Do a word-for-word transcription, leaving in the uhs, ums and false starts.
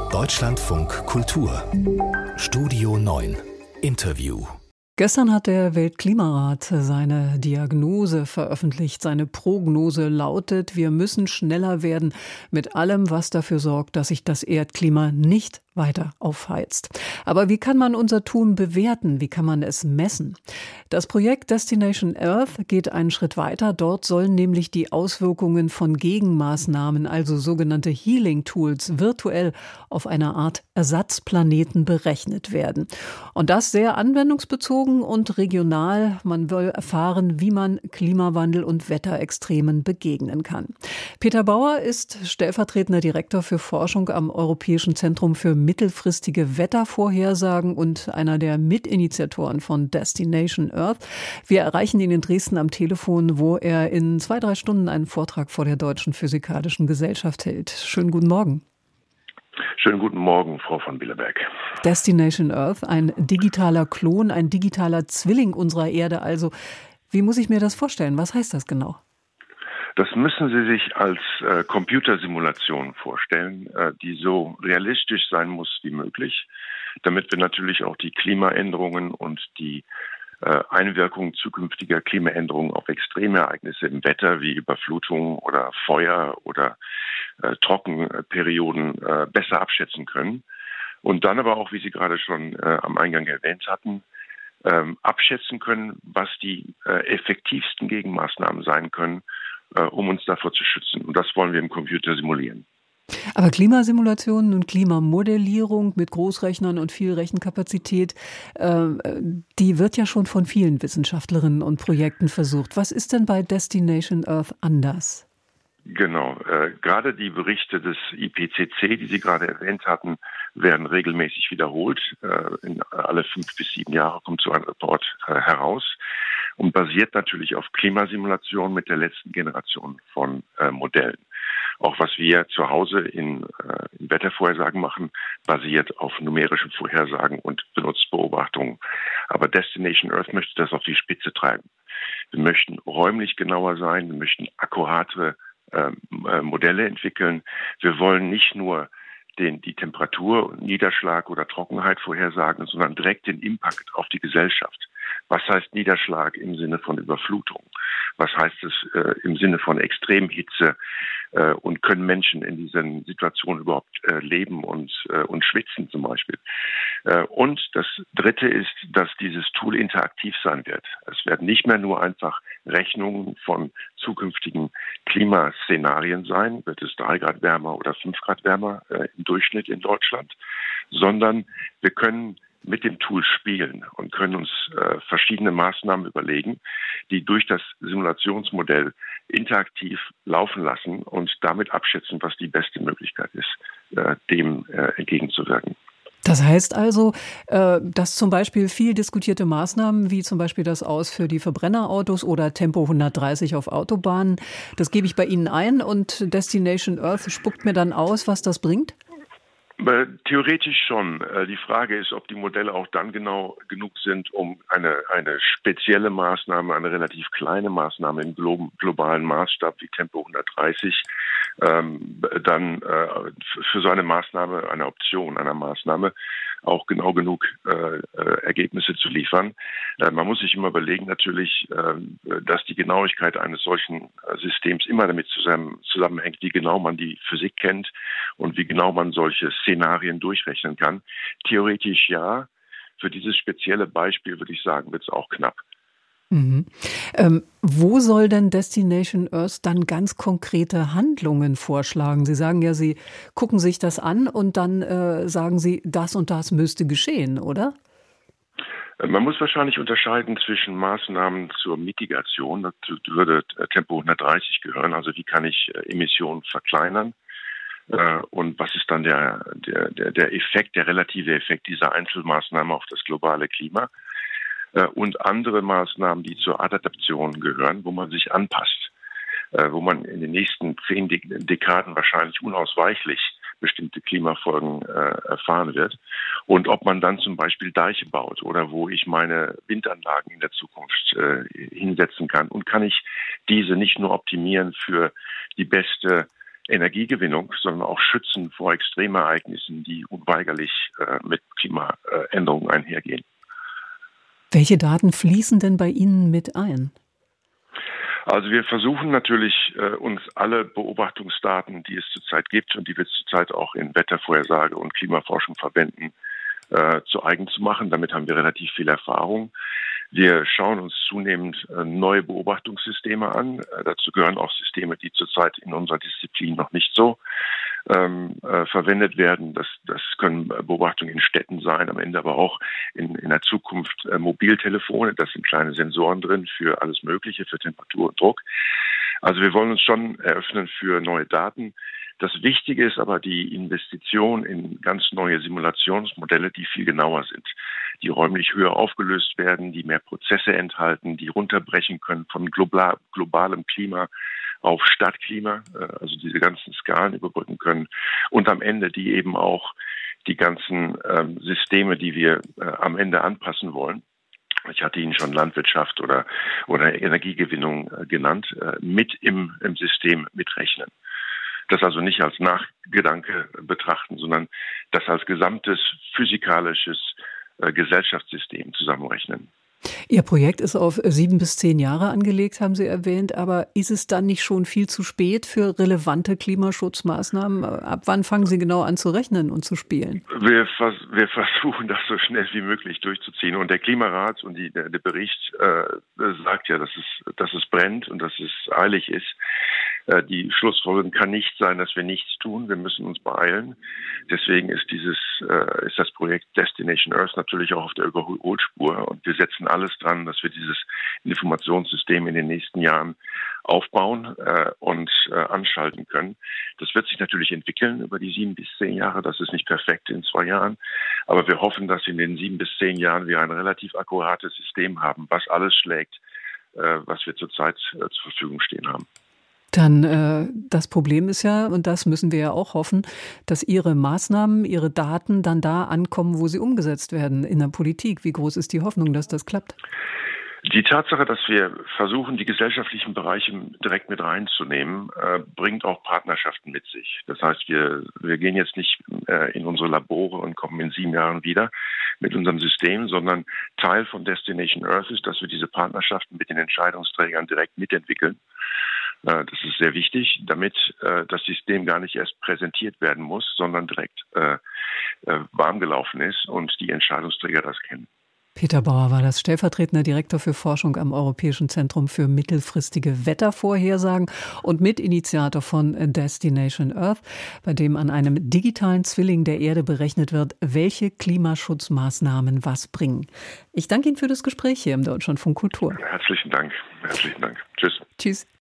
Deutschlandfunk Kultur Studio neun Interview. Gestern hat der Weltklimarat seine Diagnose veröffentlicht. Seine Prognose lautet, wir müssen schneller werden mit allem, was dafür sorgt, dass sich das Erdklima nicht weiter aufheizt. Aber wie kann man unser Tun bewerten? Wie kann man es messen? Das Projekt Destination Earth geht einen Schritt weiter. Dort sollen nämlich die Auswirkungen von Gegenmaßnahmen, also sogenannte Healing Tools, virtuell auf einer Art Ersatzplaneten berechnet werden. Und das sehr anwendungsbezogen und regional. Man will erfahren, wie man Klimawandel und Wetterextremen begegnen kann. Peter Bauer ist stellvertretender Direktor für Forschung am Europäischen Zentrum für mittelfristige Wettervorhersagen und einer der Mitinitiatoren von Destination Earth. Wir erreichen ihn in Dresden am Telefon, wo er in zwei, drei Stunden einen Vortrag vor der Deutschen Physikalischen Gesellschaft hält. Schönen guten Morgen. Schönen guten Morgen, Frau von Bieleberg. Destination Earth, ein digitaler Klon, ein digitaler Zwilling unserer Erde. Also, wie muss ich mir das vorstellen? Was heißt das genau? Das müssen Sie sich als äh, Computersimulation vorstellen, äh, die so realistisch sein muss wie möglich, damit wir natürlich auch die Klimaänderungen und die äh, Einwirkung zukünftiger Klimaänderungen auf Extremereignisse im Wetter wie Überflutungen oder Feuer oder äh, Trockenperioden äh, besser abschätzen können. Und dann aber auch, wie Sie gerade schon äh, am Eingang erwähnt hatten, ähm, abschätzen können, was die äh, effektivsten Gegenmaßnahmen sein können, um uns davor zu schützen. Und das wollen wir im Computer simulieren. Aber Klimasimulationen und Klimamodellierung mit Großrechnern und viel Rechenkapazität, äh, die wird ja schon von vielen Wissenschaftlerinnen und Projekten versucht. Was ist denn bei Destination Earth anders? Genau. Äh, gerade die Berichte des I P C C, die Sie gerade erwähnt hatten, werden regelmäßig wiederholt. Äh, in alle fünf bis sieben Jahre kommt so ein Report äh, heraus und basiert natürlich auf Klimasimulationen mit der letzten Generation von äh, Modellen. Auch was wir zu Hause in, äh, in Wettervorhersagen machen, basiert auf numerischen Vorhersagen und benutzt Beobachtungen. Aber Destination Earth möchte das auf die Spitze treiben. Wir möchten räumlich genauer sein, wir möchten akkuratere äh, Modelle entwickeln. Wir wollen nicht nur den, die Temperatur, Niederschlag oder Trockenheit vorhersagen, sondern direkt den Impact auf die Gesellschaft. Was heißt Niederschlag im Sinne von Überflutung? Was heißt es äh, im Sinne von Extremhitze? Äh, und können Menschen in diesen Situationen überhaupt äh, leben und, äh, und schwitzen zum Beispiel? Äh, und das Dritte ist, dass dieses Tool interaktiv sein wird. Es werden nicht mehr nur einfach Rechnungen von zukünftigen Klimaszenarien sein, wird es drei Grad wärmer oder fünf Grad wärmer äh, im Durchschnitt in Deutschland, sondern wir können mit dem Tool spielen und können uns äh, verschiedene Maßnahmen überlegen, die durch das Simulationsmodell interaktiv laufen lassen und damit abschätzen, was die beste Möglichkeit ist, äh, dem äh, entgegenzuwirken. Das heißt also, äh, dass zum Beispiel viel diskutierte Maßnahmen, wie zum Beispiel das Aus für die Verbrennerautos oder Tempo hundertdreißig auf Autobahnen, das gebe ich bei Ihnen ein und Destination Earth spuckt mir dann aus, was das bringt? Theoretisch schon. Die Frage ist, ob die Modelle auch dann genau genug sind, um eine, eine spezielle Maßnahme, eine relativ kleine Maßnahme im glo- globalen Maßstab wie Tempo hundertdreißig, ähm, dann äh, für so eine Maßnahme, eine Option einer Maßnahme, auch genau genug äh, äh, Ergebnisse zu liefern. Äh, man muss sich immer überlegen natürlich, äh, dass die Genauigkeit eines solchen äh, Systems immer damit zusammen, zusammenhängt, wie genau man die Physik kennt und wie genau man solche Szenarien durchrechnen kann. Theoretisch ja. Für dieses spezielle Beispiel würde ich sagen, wird es auch knapp. Mhm. Ähm, wo soll denn Destination Earth dann ganz konkrete Handlungen vorschlagen? Sie sagen ja, Sie gucken sich das an und dann äh, sagen Sie, das und das müsste geschehen, oder? Man muss wahrscheinlich unterscheiden zwischen Maßnahmen zur Mitigation, dazu würde Tempo hundertdreißig gehören, also wie kann ich Emissionen verkleinern? Und was ist dann der, der, der Effekt, der relative Effekt dieser Einzelmaßnahme auf das globale Klima? Und andere Maßnahmen, die zur Adaptation gehören, wo man sich anpasst, wo man in den nächsten zehn Dekaden wahrscheinlich unausweichlich bestimmte Klimafolgen erfahren wird. Und ob man dann zum Beispiel Deiche baut oder wo ich meine Windanlagen in der Zukunft hinsetzen kann. Und kann ich diese nicht nur optimieren für die beste Energiegewinnung, sondern auch schützen vor Extremereignissen, die unweigerlich äh, mit Klimaänderungen einhergehen. Welche Daten fließen denn bei Ihnen mit ein? Also wir versuchen natürlich, äh, uns alle Beobachtungsdaten, die es zurzeit gibt und die wir zurzeit auch in Wettervorhersage und Klimaforschung verwenden, äh, zu eigen zu machen. Damit haben wir relativ viel Erfahrung. Wir schauen uns zunehmend äh, neue Beobachtungssysteme an. Äh, dazu gehören auch Systeme, die zurzeit in unserer Disziplin noch nicht so ähm, äh, verwendet werden. Das, das können Beobachtungen in Städten sein, am Ende aber auch in, in der Zukunft äh, Mobiltelefone. Das sind kleine Sensoren drin für alles Mögliche, für Temperatur und Druck. Also wir wollen uns schon eröffnen für neue Daten. Das Wichtige ist aber die Investition in ganz neue Simulationsmodelle, die viel genauer sind, die räumlich höher aufgelöst werden, die mehr Prozesse enthalten, die runterbrechen können von global, globalem Klima auf Stadtklima, also diese ganzen Skalen überbrücken können und am Ende die eben auch die ganzen ähm, Systeme, die wir äh, am Ende anpassen wollen. Ich hatte Ihnen schon Landwirtschaft oder, oder Energiegewinnung äh, genannt, äh, mit im, im System mitrechnen. Das also nicht als Nachgedanke betrachten, sondern das als gesamtes physikalisches äh, Gesellschaftssystem zusammenrechnen. Ihr Projekt ist auf sieben bis zehn Jahre angelegt, haben Sie erwähnt. Aber ist es dann nicht schon viel zu spät für relevante Klimaschutzmaßnahmen? Ab wann fangen Sie genau an zu rechnen und zu spielen? Wir, vers- wir versuchen das so schnell wie möglich durchzuziehen. Und der Klimarat und die, der, der Bericht äh, sagt ja, dass es, dass es brennt und dass es eilig ist. Äh, die Schlussfolgerung kann nicht sein, dass wir nichts tun. Wir müssen uns beeilen. Deswegen ist dieses, äh, ist das Projekt Destination Earth natürlich auch auf der Überholspur. Und wir setzen alles dran, dass wir dieses Informationssystem in den nächsten Jahren aufbauen äh, und äh, anschalten können. Das wird sich natürlich entwickeln über die sieben bis zehn Jahre. Das ist nicht perfekt in zwei Jahren. Aber wir hoffen, dass in den sieben bis zehn Jahren wir ein relativ akkurates System haben, was alles schlägt, äh, was wir zurzeit äh, zur Verfügung stehen haben. Dann äh, das Problem ist ja, und das müssen wir ja auch hoffen, dass Ihre Maßnahmen, Ihre Daten dann da ankommen, wo sie umgesetzt werden in der Politik. Wie groß ist die Hoffnung, dass das klappt? Die Tatsache, dass wir versuchen, die gesellschaftlichen Bereiche direkt mit reinzunehmen, äh, bringt auch Partnerschaften mit sich. Das heißt, wir, wir gehen jetzt nicht äh, in unsere Labore und kommen in sieben Jahren wieder mit unserem System, sondern Teil von Destination Earth ist, dass wir diese Partnerschaften mit den Entscheidungsträgern direkt mitentwickeln. Das ist sehr wichtig, damit äh, das System gar nicht erst präsentiert werden muss, sondern direkt äh, äh, warm gelaufen ist und die Entscheidungsträger das kennen. Peter Bauer war das stellvertretender Direktor für Forschung am Europäischen Zentrum für mittelfristige Wettervorhersagen und Mitinitiator von Destination Earth, bei dem an einem digitalen Zwilling der Erde berechnet wird, welche Klimaschutzmaßnahmen was bringen. Ich danke Ihnen für das Gespräch hier im Deutschlandfunk Kultur. Herzlichen Dank. Herzlichen Dank. Tschüss. Tschüss.